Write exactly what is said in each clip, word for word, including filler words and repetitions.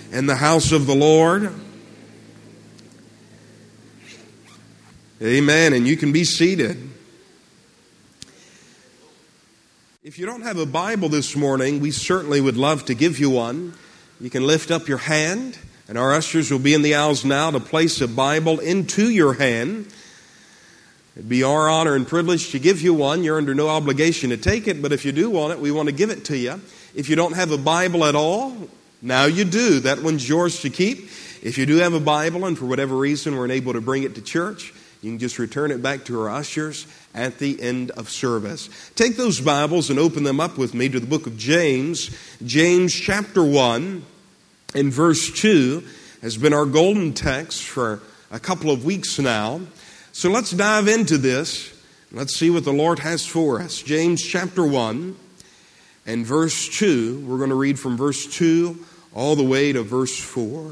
in the house of the Lord? Amen. And you can be seated. If you don't have a Bible this morning, we certainly would love to give you one. You can lift up your hand, and our ushers will be in the aisles now to place a Bible into your hand. It'd be our honor and privilege to give you one. You're under no obligation to take it, but if you do want it, we want to give it to you. If you don't have a Bible at all, now you do. That one's yours to keep. If you do have a Bible, and for whatever reason we're unable to bring it to church, you can just return it back to our ushers at the end of service. Take those Bibles and open them up with me to the book of James. James chapter one and verse two has been our golden text for a couple of weeks now. So let's dive into this. Let's see what the Lord has for us. James chapter one and verse two. We're going to read from verse two all the way to verse four.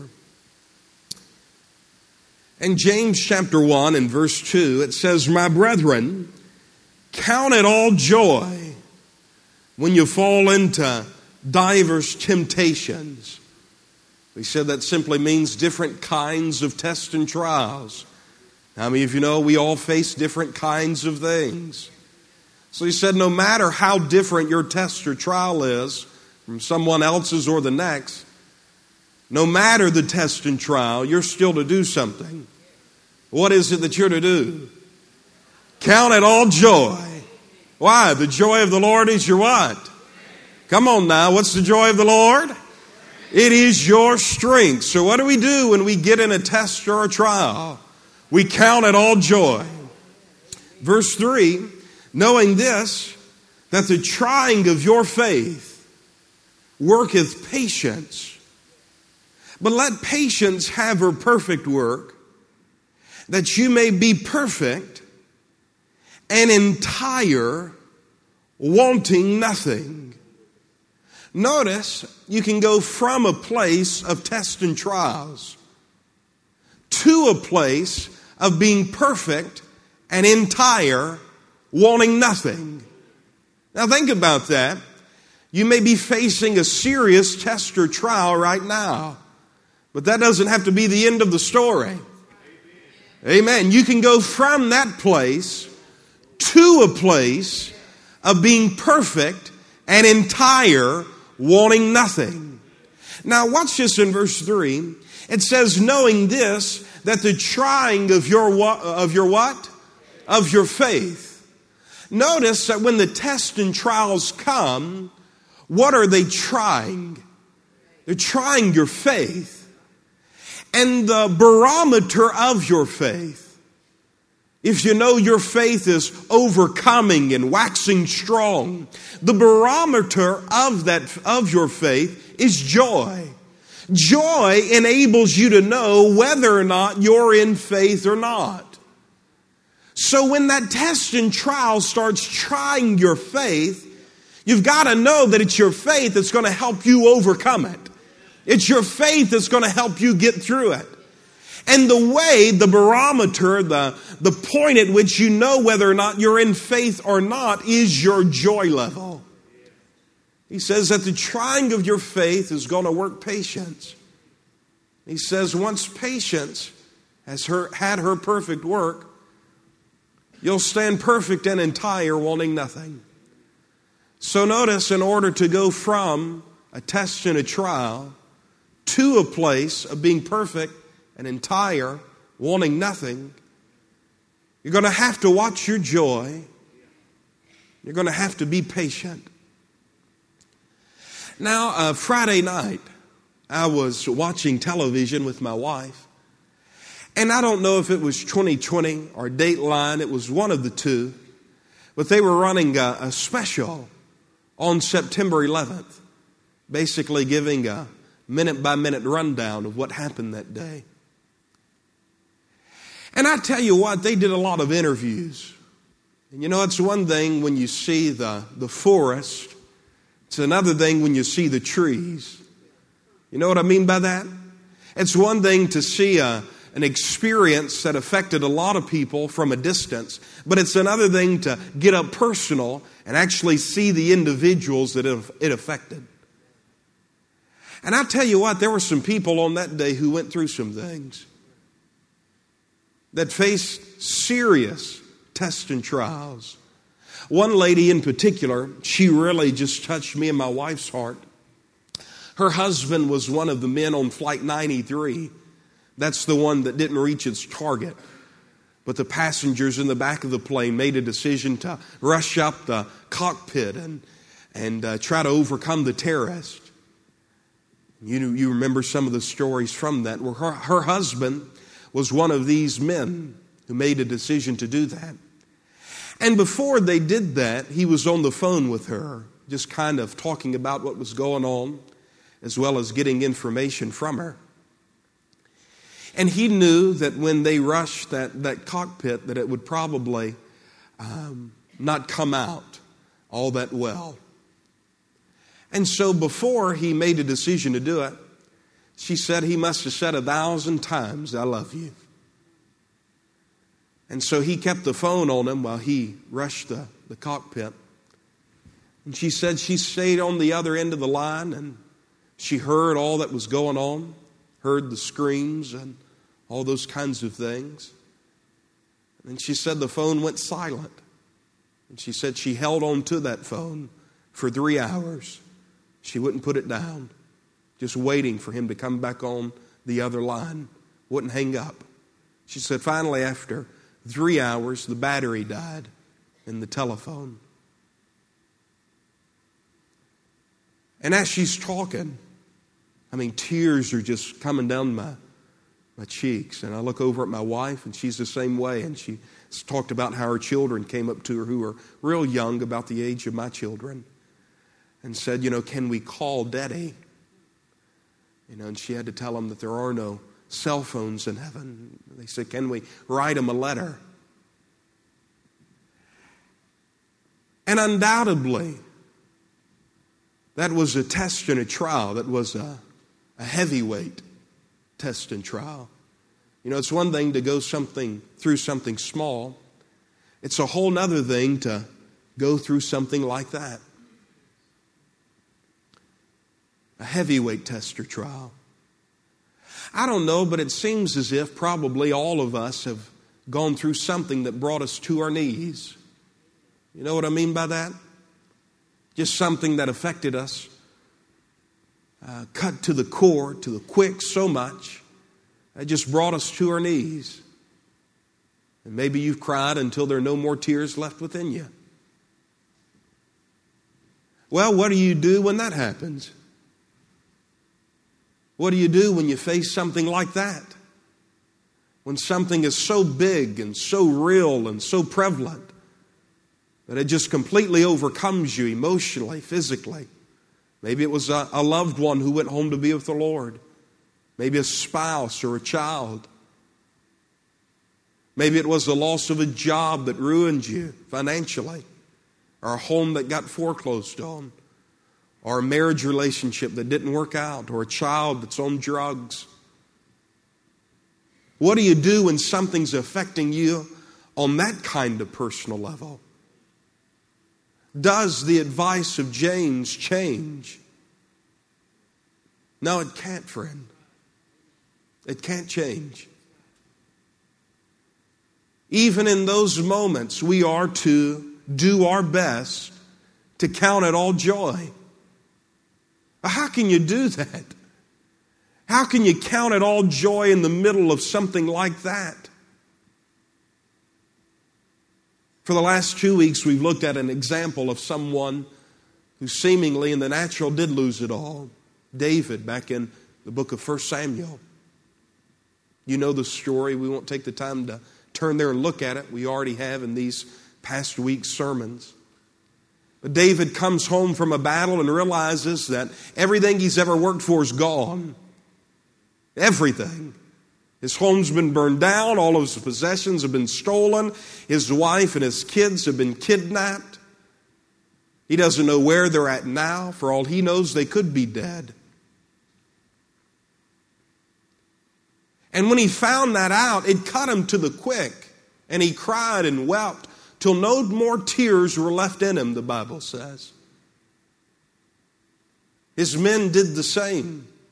In James chapter one and verse two, it says, "My brethren, count it all joy when you fall into divers temptations." We said that simply means different kinds of tests and trials. How many of you know we all face different kinds of things? So he said no matter how different your test or trial is from someone else's or the next, no matter the test and trial, you're still to do something. What is it that you're to do? Count it all joy. Why? The joy of the Lord is your what? Come on now, what's the joy of the Lord? It is your strength. So what do we do when we get in a test or a trial? We count it all joy. Verse three, knowing this, that the trying of your faith worketh patience. But let patience have her perfect work, that you may be perfect and entire, wanting nothing. Notice, you can go from a place of tests and trials to a place of being perfect and entire, wanting nothing. Now think about that. You may be facing a serious test or trial right now, but that doesn't have to be the end of the story. Amen. You can go from that place to a place of being perfect and entire, wanting nothing. Now watch this in verse three. It says, knowing this, that the trying of your what? Of your what? Of your faith. Notice that when the tests and trials come, what are they trying? They're trying your faith. And the barometer of your faith, if you know your faith is overcoming and waxing strong, the barometer of that of your faith is joy. Joy enables you to know whether or not you're in faith or not. So when that test and trial starts trying your faith, you've got to know that it's your faith that's going to help you overcome it. It's your faith that's going to help you get through it. And the way, the barometer, the, the point at which you know whether or not you're in faith or not is your joy level. He says that the trying of your faith is going to work patience. He says once patience has her, had her perfect work, you'll stand perfect and entire, wanting nothing. So notice, in order to go from a test and a trial to a place of being perfect and entire, wanting nothing, you're going to have to watch your joy. You're going to have to be patient. Now, uh, Friday night, I was watching television with my wife, and I don't know if it was twenty twenty or Dateline. It was one of the two, but they were running a, a special on September eleventh, basically giving a minute-by-minute rundown of what happened that day. And I tell you what, they did a lot of interviews. And you know, it's one thing when you see the, the forest. It's another thing when you see the trees. You know what I mean by that? It's one thing to see a, an experience that affected a lot of people from a distance, but it's another thing to get up personal and actually see the individuals that it affected. And I tell you what, there were some people on that day who went through some things that faced serious tests and trials. One lady in particular, she really just touched me and my wife's heart. Her husband was one of the men on Flight ninety-three. That's the one that didn't reach its target. But the passengers in the back of the plane made a decision to rush up the cockpit and, and uh, try to overcome the terrorist. You, you remember some of the stories from that, where her, her husband was one of these men who made a decision to do that. And before they did that, he was on the phone with her, just kind of talking about what was going on, as well as getting information from her. And he knew that when they rushed that, that cockpit, that it would probably um, not come out all that well. And so before he made a decision to do it, she said he must have said a thousand times, "I love you." And so he kept the phone on him while he rushed the, the cockpit. And she said she stayed on the other end of the line and she heard all that was going on, heard the screams and all those kinds of things. And she said the phone went silent. And she said she held on to that phone for three hours. She wouldn't put it down, just waiting for him to come back on the other line. Wouldn't hang up. She said finally after three hours, the battery died in the telephone. And as she's talking, I mean, tears are just coming down my, my cheeks. And I look over at my wife, and she's the same way. And she talked about how her children came up to her who were real young, about the age of my children, and said, you know, "Can we call Daddy?" You know, and she had to tell them that there are no cell phones in heaven. They said, "Can we write him a letter?" And undoubtedly, that was a test and a trial. That was a, a heavyweight test and trial. You know, it's one thing to go something through something small. It's a whole other thing to go through something like that. A heavyweight test or trial. I don't know, but it seems as if probably all of us have gone through something that brought us to our knees. You know what I mean by that? Just something that affected us, uh, cut to the core, to the quick so much, that just brought us to our knees. And maybe you've cried until there are no more tears left within you. Well, what do you do when that happens? What do you do when you face something like that? When something is so big and so real and so prevalent that it just completely overcomes you emotionally, physically. Maybe it was a, a loved one who went home to be with the Lord. Maybe a spouse or a child. Maybe it was the loss of a job that ruined you financially, or a home that got foreclosed on, or a marriage relationship that didn't work out, or a child that's on drugs. What do you do when something's affecting you on that kind of personal level? Does the advice of James change? No, it can't, friend. It can't change. Even in those moments, we are to do our best to count it all joy. How can you do that? How can you count it all joy in the middle of something like that? For the last two weeks, we've looked at an example of someone who seemingly in the natural did lose it all. David, back in the book of First Samuel. You know the story. We won't take the time to turn there and look at it. We already have in these past week's sermons. But David comes home from a battle and realizes that everything he's ever worked for is gone. Everything. His home's been burned down. All of his possessions have been stolen. His wife and his kids have been kidnapped. He doesn't know where they're at now. For all he knows, they could be dead. And when he found that out, it cut him to the quick. And he cried and wept till no more tears were left in him, the Bible says. His men did the same.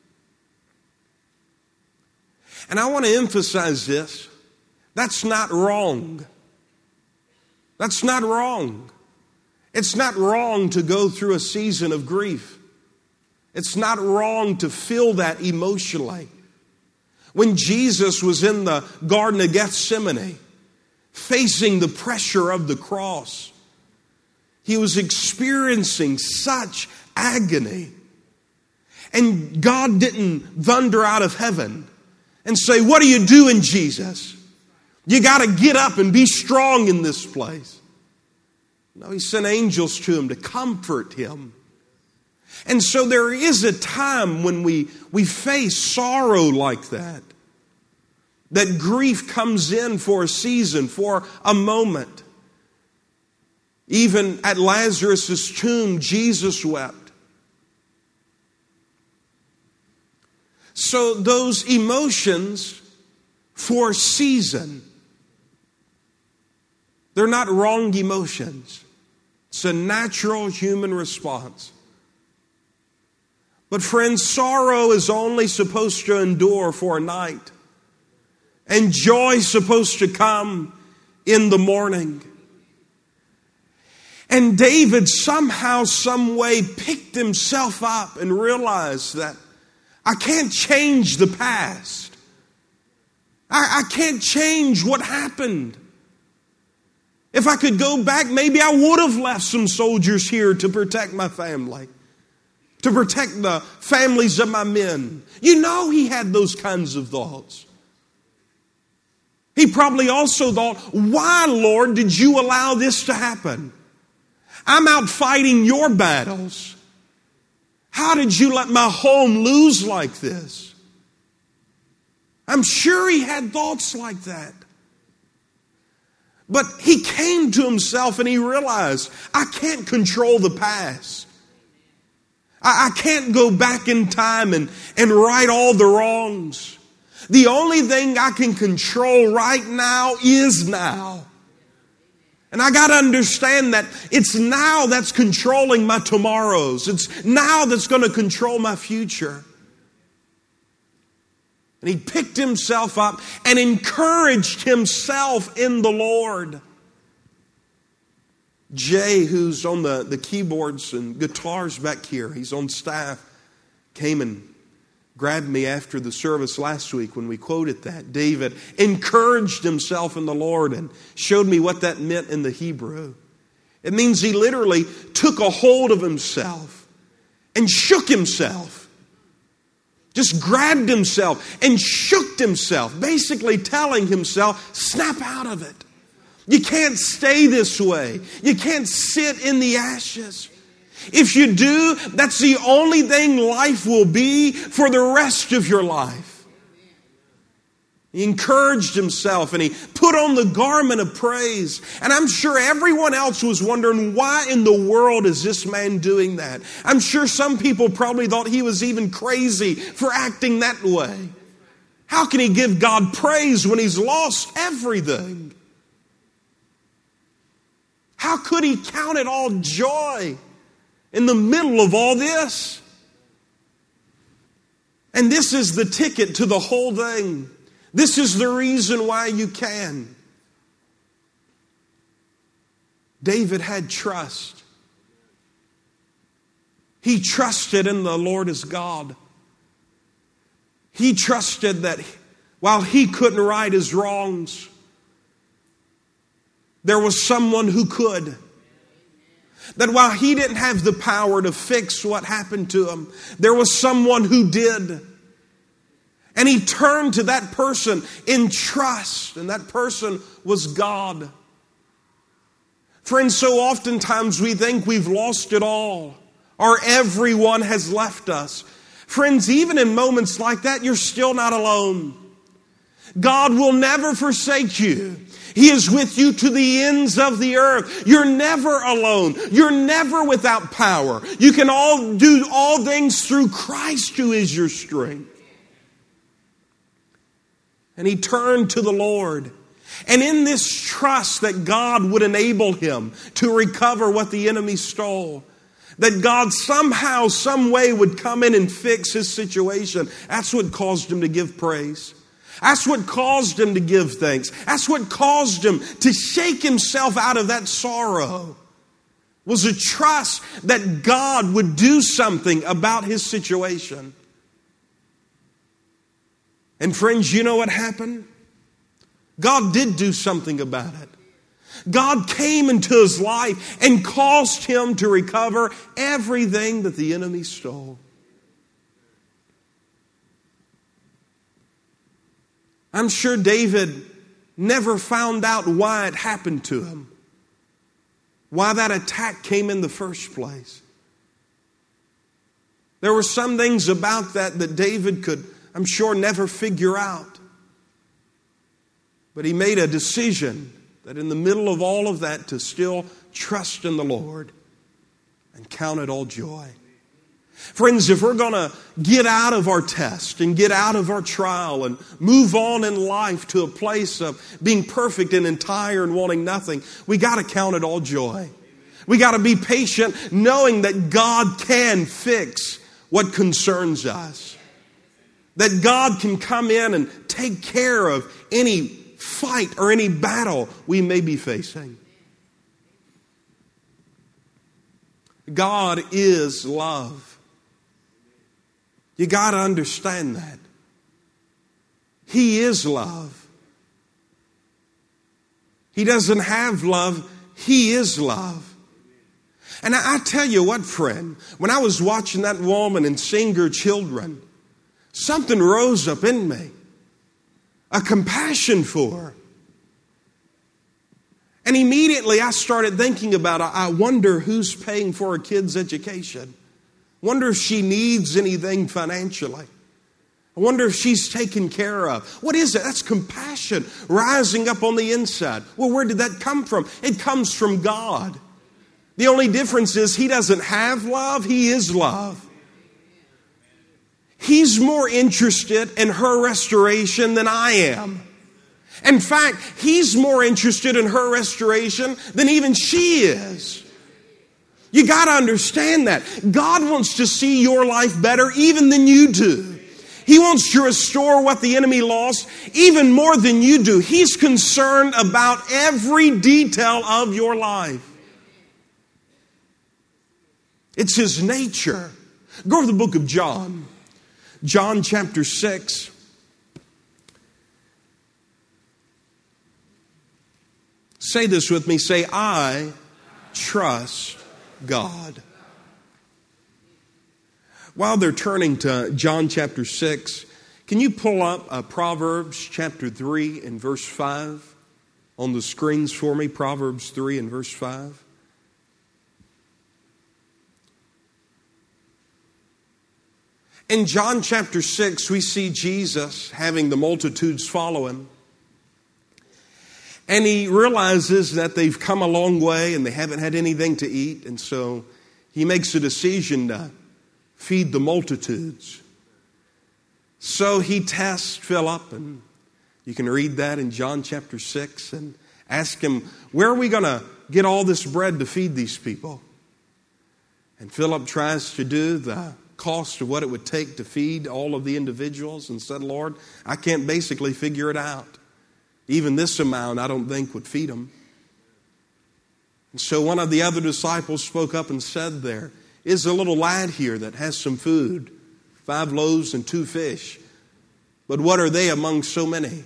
And I want to emphasize this. That's not wrong. That's not wrong. It's not wrong to go through a season of grief. It's not wrong to feel that emotionally. When Jesus was in the Garden of Gethsemane, facing the pressure of the cross, he was experiencing such agony. And God didn't thunder out of heaven and say, "What are you doing, Jesus? You got to get up and be strong in this place." No, he sent angels to him to comfort him. And so there is a time when we, we face sorrow like that. That grief comes in for a season, for a moment. Even at Lazarus' tomb, Jesus wept. So those emotions for a season, they're not wrong emotions. It's a natural human response. But friends, sorrow is only supposed to endure for a night. And joy is supposed to come in the morning. And David somehow, some way picked himself up and realized that I can't change the past. I, I can't change what happened. If I could go back, maybe I would have left some soldiers here to protect my family, to protect the families of my men. You know he had those kinds of thoughts. He probably also thought, why, Lord, did you allow this to happen? I'm out fighting your battles. How did you let my home lose like this? I'm sure he had thoughts like that. But he came to himself and he realized, I can't control the past. I, I can't go back in time and, and right all the wrongs. The only thing I can control right now is now. And I got to understand that it's now that's controlling my tomorrows. It's now that's going to control my future. And he picked himself up and encouraged himself in the Lord. Jay, who's on the, the keyboards and guitars back here, he's on staff, came and grabbed me after the service last week when we quoted that. David encouraged himself in the Lord and showed me what that meant in the Hebrew. It means he literally took a hold of himself and shook himself. Just grabbed himself and shook himself, basically telling himself, snap out of it. You can't stay this way. You can't sit in the ashes. If you do, that's the only thing life will be for the rest of your life. He encouraged himself and he put on the garment of praise. And I'm sure everyone else was wondering, why in the world is this man doing that? I'm sure some people probably thought he was even crazy for acting that way. How can he give God praise when he's lost everything? How could he count it all joy in the middle of all this? And this is the ticket to the whole thing. This is the reason why you can. David had trust. He trusted in the Lord as God. He trusted that while he couldn't right his wrongs, there was someone who could. That while he didn't have the power to fix what happened to him, there was someone who did. And he turned to that person in trust, and that person was God. Friends, so oftentimes we think we've lost it all, or everyone has left us. Friends, even in moments like that, you're still not alone. God will never forsake you. He is with you to the ends of the earth. You're never alone. You're never without power. You can all do all things through Christ who is your strength. And he turned to the Lord. And in this trust that God would enable him to recover what the enemy stole, that God somehow, some way would come in and fix his situation, that's what caused him to give praise. That's what caused him to give thanks. That's what caused him to shake himself out of that sorrow. Was a trust that God would do something about his situation. And friends, you know what happened? God did do something about it. God came into his life and caused him to recover everything that the enemy stole. I'm sure David never found out why it happened to him, why that attack came in the first place. There were some things about that that David could, I'm sure, never figure out. But he made a decision that in the middle of all of that to still trust in the Lord and count it all joy. Friends, if we're going to get out of our test and get out of our trial and move on in life to a place of being perfect and entire and wanting nothing, we got to count it all joy. We got to be patient knowing that God can fix what concerns us. That God can come in and take care of any fight or any battle we may be facing. God is love. You got to understand that. He is love. He doesn't have love. He is love. And I, I tell you what, friend, when I was watching that woman and seeing her children, something rose up in me. A compassion for her. And immediately I started thinking about, I wonder who's paying for her kids' education. Wonder if she needs anything financially. I wonder if she's taken care of. What is it? That's compassion rising up on the inside. Well, where did that come from? It comes from God. The only difference is He doesn't have love. He is love. He's more interested in her restoration than I am. In fact, He's more interested in her restoration than even she is. You got to understand that. God wants to see your life better even than you do. He wants to restore what the enemy lost even more than you do. He's concerned about every detail of your life. It's His nature. Go to the book of John. John chapter six. Say this with me. Say, I trust God. While they're turning to John chapter six, can you pull up uh, Proverbs chapter three and verse five on the screens for me? Proverbs three and verse five. In John chapter six, we see Jesus having the multitudes follow Him. And He realizes that they've come a long way and they haven't had anything to eat. And so He makes a decision to feed the multitudes. So He tests Philip, and you can read that in John chapter six, and ask him, where are we going to get all this bread to feed these people? And Philip tries to do the cost of what it would take to feed all of the individuals and said, Lord, I can't basically figure it out. Even this amount I don't think would feed them. And so one of the other disciples spoke up and said, there is a little lad here that has some food, five loaves and two fish. But what are they among so many?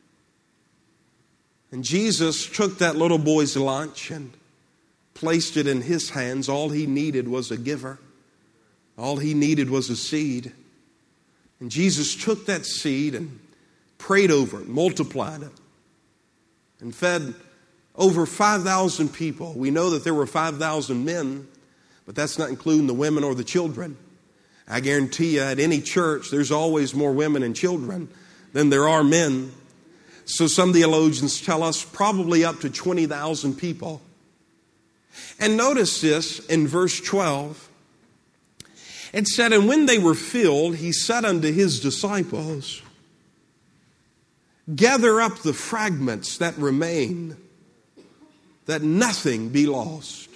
And Jesus took that little boy's lunch and placed it in His hands. All he needed was a giver. All he needed was a seed. And Jesus took that seed and prayed over it, multiplied it, and fed over five thousand people. We know that there were five thousand men, but that's not including the women or the children. I guarantee you, at any church, there's always more women and children than there are men. So some theologians tell us probably up to twenty thousand people. And notice this in verse twelve. It said, and when they were filled, He said unto His disciples, gather up the fragments that remain, that nothing be lost.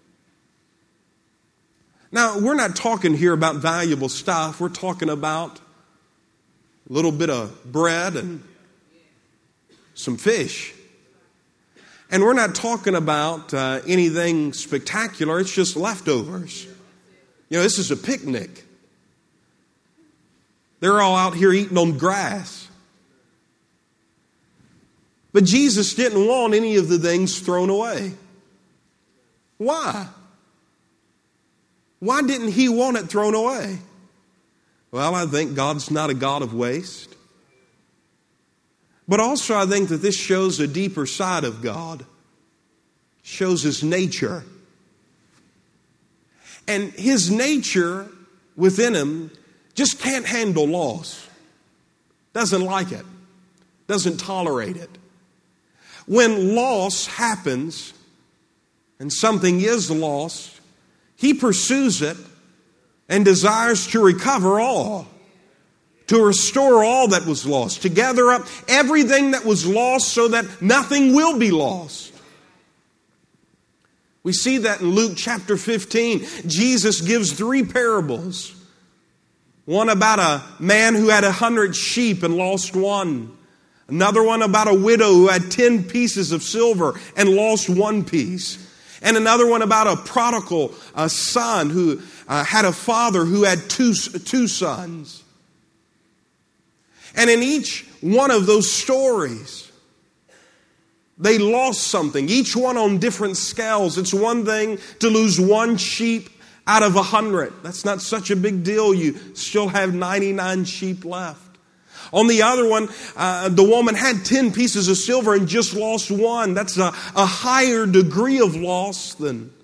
Now, we're not talking here about valuable stuff. We're talking about a little bit of bread and some fish. And we're not talking about uh, anything spectacular. It's just leftovers. You know, this is a picnic. They're all out here eating on grass. But Jesus didn't want any of the things thrown away. Why? Why didn't he want it thrown away? Well, I think God's not a God of waste. But also I think that this shows a deeper side of God. Shows his nature. And his nature within him just can't handle loss. Doesn't like it. Doesn't tolerate it. When loss happens and something is lost, he pursues it and desires to recover all, to restore all that was lost, to gather up everything that was lost so that nothing will be lost. We see that in Luke chapter fifteen. Jesus gives three parables. One about a man who had a hundred sheep and lost one. Another one about a widow who had ten pieces of silver and lost one piece. And another one about a prodigal a son who uh, had a father who had two, two sons. And in each one of those stories, they lost something, each one on different scales. It's one thing to lose one sheep out of a hundred. That's not such a big deal. You still have ninety-nine sheep left. On the other one, uh, the woman had ten pieces of silver and just lost one. That's a, a higher degree of loss than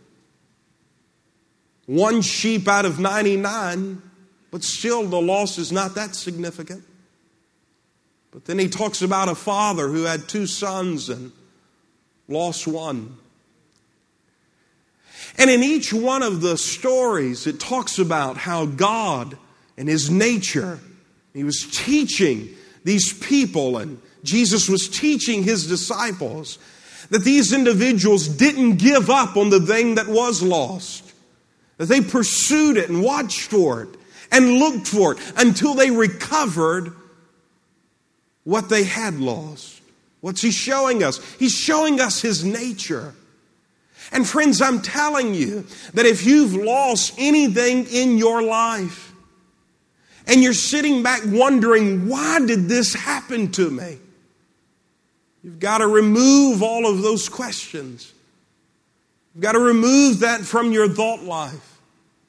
one sheep out of ninety-nine. But still, the loss is not that significant. But then he talks about a father who had two sons and lost one. And in each one of the stories, it talks about how God and his nature, he was teaching these people, and Jesus was teaching his disciples, that these individuals didn't give up on the thing that was lost. That they pursued it and watched for it and looked for it until they recovered what they had lost. What's he showing us? He's showing us his nature. And friends, I'm telling you that if you've lost anything in your life and you're sitting back wondering, why did this happen to me? You've got to remove all of those questions. You've got to remove that from your thought life.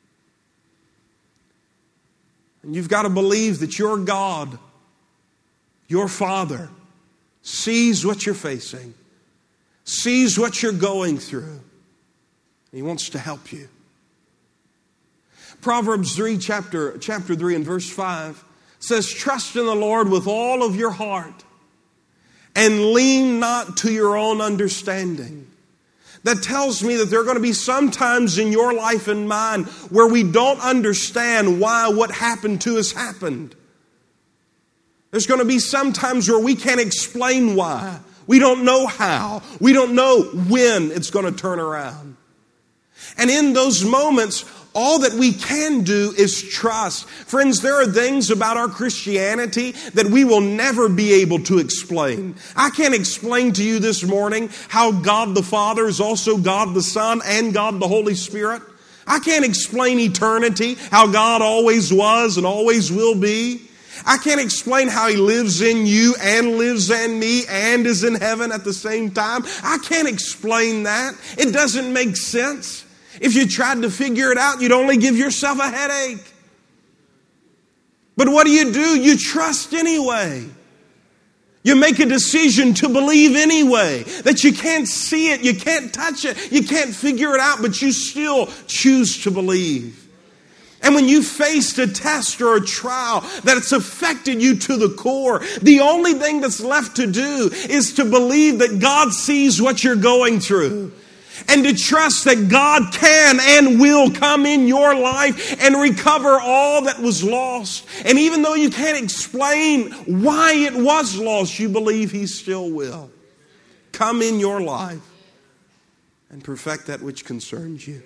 And you've got to believe that your God, your Father, sees what you're facing, sees what you're going through. He wants to help you. Proverbs three, chapter, chapter three and verse five says, trust in the Lord with all of your heart and lean not to your own understanding. That tells me that there are going to be some times in your life and mine where we don't understand why what happened to us happened. There's going to be some times where we can't explain why. We don't know how. We don't know when it's going to turn around. And in those moments, all that we can do is trust. Friends, there are things about our Christianity that we will never be able to explain. I can't explain to you this morning how God the Father is also God the Son and God the Holy Spirit. I can't explain eternity, how God always was and always will be. I can't explain how he lives in you and lives in me and is in heaven at the same time. I can't explain that. It doesn't make sense. If you tried to figure it out, you'd only give yourself a headache. But what do you do? You trust anyway. You make a decision to believe anyway. That you can't see it, you can't touch it, you can't figure it out, but you still choose to believe. And when you faced a test or a trial that's affected you to the core, the only thing that's left to do is to believe that God sees what you're going through. And to trust that God can and will come in your life and recover all that was lost. And even though you can't explain why it was lost, you believe he still will come in your life and perfect that which concerns you.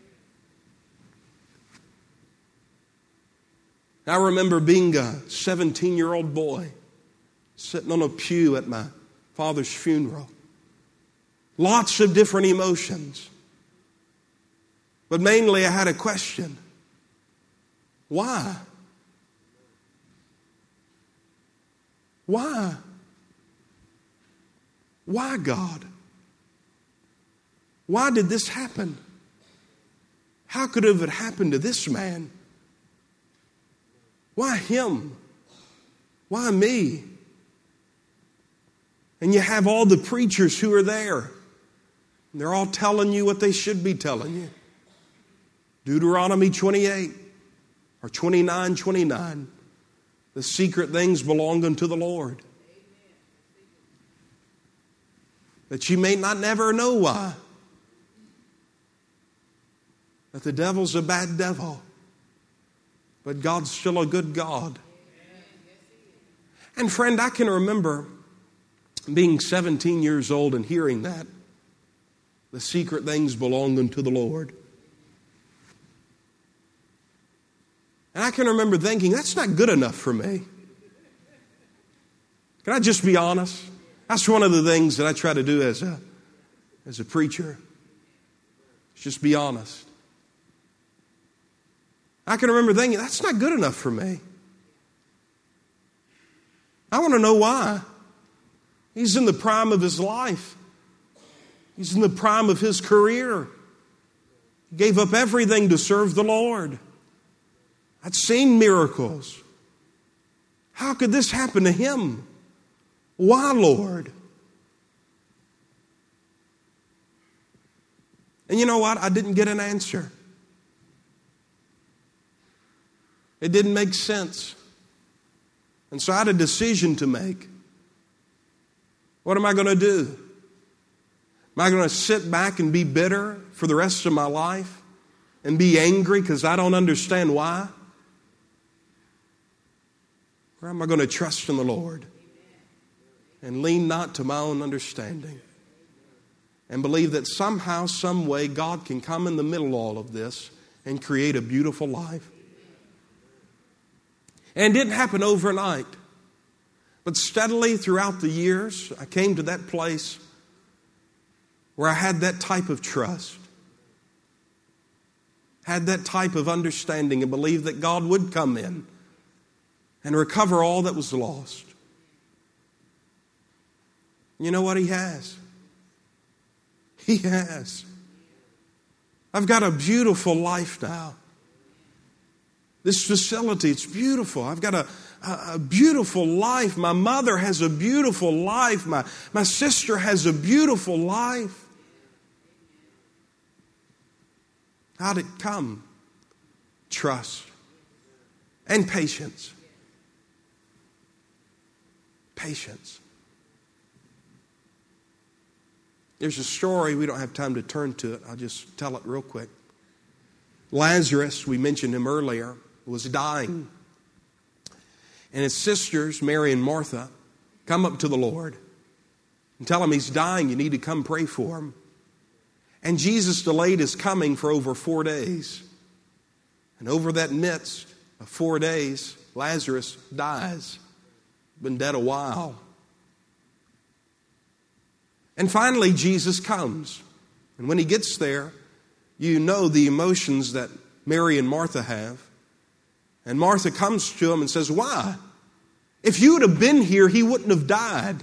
I remember being a seventeen-year-old boy sitting on a pew at my father's funeral. Lots of different emotions. But mainly I had a question. Why? Why? Why, God? Why did this happen? How could it have happened to this man? Why him? Why me? And you have all the preachers who are there. And they're all telling you what they should be telling you. Deuteronomy twenty-eight or twenty-nine twenty-nine. The secret things belong unto the Lord. That you may not never know why. That the devil's a bad devil. But God's still a good God. And friend, I can remember being seventeen years old and hearing that. The secret things belong unto the Lord. And I can remember thinking, that's not good enough for me. Can I just be honest? That's one of the things that I try to do as a, as a preacher. Just be honest. I can remember thinking, that's not good enough for me. I want to know why. He's in the prime of his life. He's in the prime of his career. He gave up everything to serve the Lord. I'd seen miracles. How could this happen to him? Why, Lord? And you know what? I didn't get an answer. It didn't make sense. And so I had a decision to make. What am I going to do? Am I going to sit back and be bitter for the rest of my life? And be angry because I don't understand why? Or am I going to trust in the Lord? And lean not to my own understanding. And believe that somehow, some way, God can come in the middle of all of this and create a beautiful life. And it didn't happen overnight. But steadily throughout the years, I came to that place where I had that type of trust. Had that type of understanding and believed that God would come in and recover all that was lost. You know what? He has. He has. I've got a beautiful life now. This facility, it's beautiful. I've got a, a, a beautiful life. My mother has a beautiful life. My, my sister has a beautiful life. How'd it come? Trust and patience. Patience. There's a story, we don't have time to turn to it. I'll just tell it real quick. Lazarus, we mentioned him earlier, was dying. And his sisters, Mary and Martha, come up to the Lord and tell him he's dying. You need to come pray for him. And Jesus delayed his coming for over four days. And over that midst of four days, Lazarus dies. Been dead a while. And finally, Jesus comes. And when he gets there, you know the emotions that Mary and Martha have. And Martha comes to him and says, why? If you would have been here, he wouldn't have died.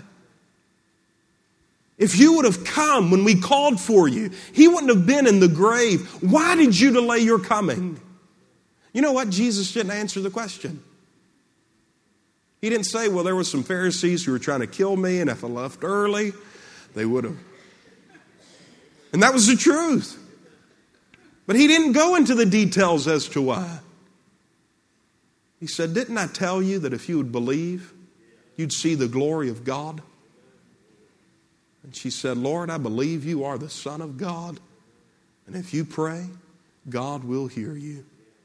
If you would have come when we called for you, he wouldn't have been in the grave. Why did you delay your coming? You know what? Jesus didn't answer the question. He didn't say, well, there were some Pharisees who were trying to kill me, and if I left early, they would have. And that was the truth. But he didn't go into the details as to why. He said, didn't I tell you that if you would believe, you'd see the glory of God? And she said, Lord, I believe you are the Son of God. And if you pray, God will hear you.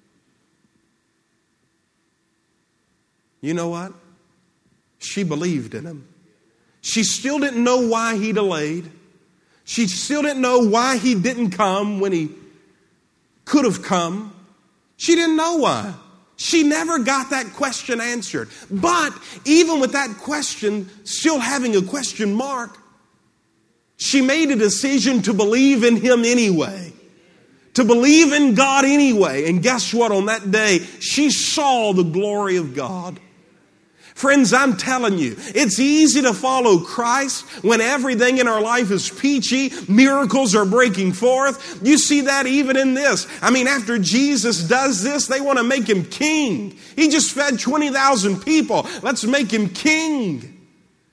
You know what? She believed in him. She still didn't know why he delayed. She still didn't know why he didn't come when he could have come. She didn't know why. She never got that question answered. But even with that question still having a question mark, she made a decision to believe in Him anyway. To believe in God anyway. And guess what? On that day, she saw the glory of God. Friends, I'm telling you, it's easy to follow Christ when everything in our life is peachy, miracles are breaking forth. You see that even in this. I mean, after Jesus does this, they want to make Him king. He just fed twenty thousand people. Let's make Him king.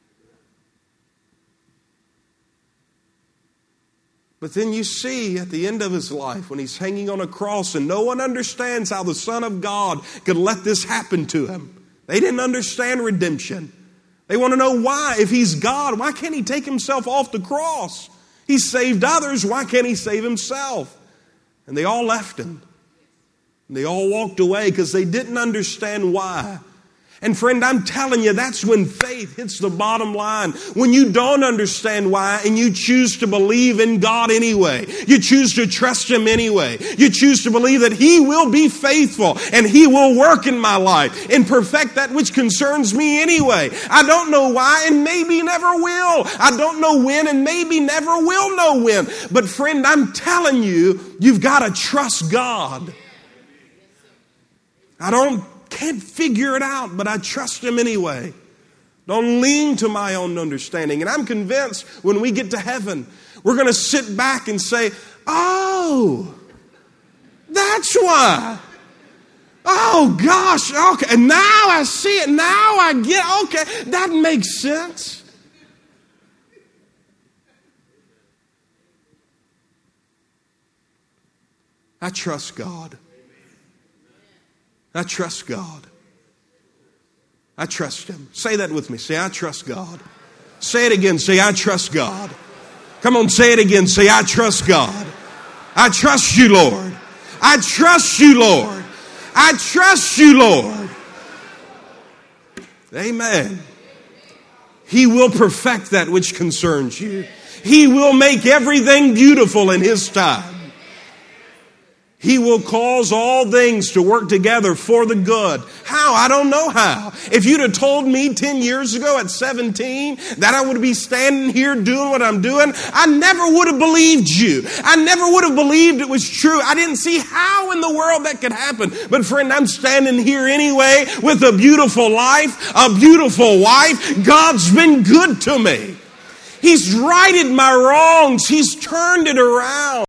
But then you see at the end of His life when He's hanging on a cross and no one understands how the Son of God could let this happen to Him. They didn't understand redemption. They want to know why. If He's God, why can't He take Himself off the cross? He saved others. Why can't He save Himself? And they all left Him. And they all walked away because they didn't understand why. And friend, I'm telling you, that's when faith hits the bottom line. When you don't understand why and you choose to believe in God anyway. You choose to trust Him anyway. You choose to believe that He will be faithful and He will work in my life and perfect that which concerns me anyway. I don't know why and maybe never will. I don't know when and maybe never will know when. But friend, I'm telling you, you've got to trust God. I don't Can't figure it out, but I trust Him anyway. Don't lean to my own understanding. And I'm convinced when we get to heaven, we're going to sit back and say, oh, that's why. Oh, gosh, okay. And now I see it. Now I get, okay, that makes sense. I trust God. I trust God. I trust Him. Say that with me. Say, I trust God. Say it again. Say, I trust God. Come on, say it again. Say, I trust God. I trust You, Lord. I trust You, Lord. I trust You, Lord. Amen. He will perfect that which concerns you. He will make everything beautiful in His time. He will cause all things to work together for the good. How? I don't know how. If you'd have told me ten years ago at seventeen that I would be standing here doing what I'm doing, I never would have believed you. I never would have believed it was true. I didn't see how in the world that could happen. But friend, I'm standing here anyway with a beautiful life, a beautiful wife. God's been good to me. He's righted my wrongs. He's turned it around.